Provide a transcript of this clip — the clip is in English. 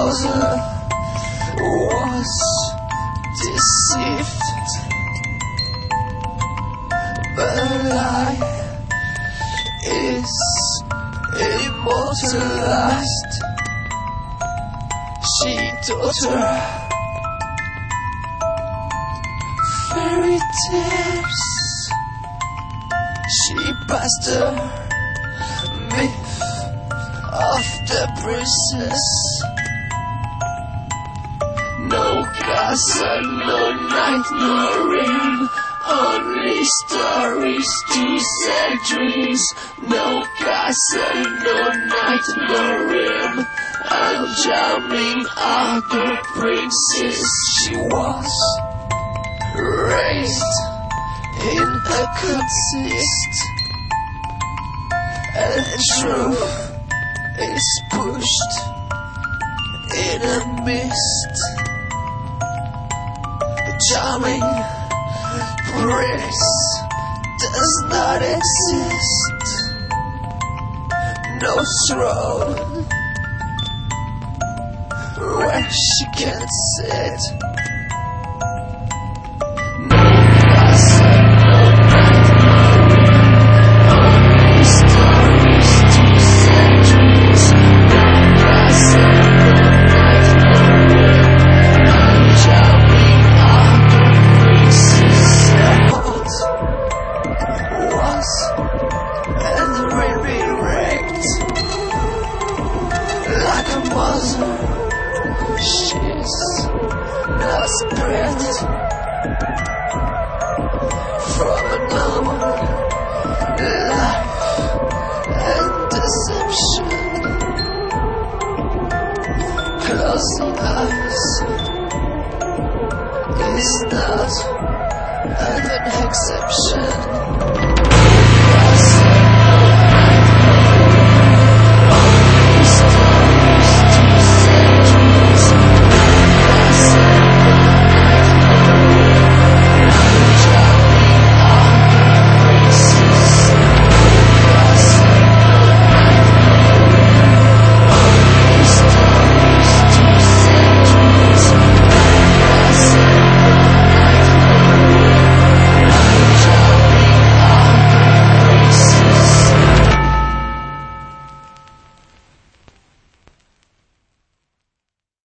mother was deceived, but a lie is immortalized. She taught her fairy tales. She passed the myth of the princess. No castle, no knight, no ring, only stories to sell dreams. No castle, no knight, no ring, and charming are the princess. She was raised in a consist, and truth is pushed in a mist. The charming prince does not exist. No throne where she can sit. Like a mother, she's not spread.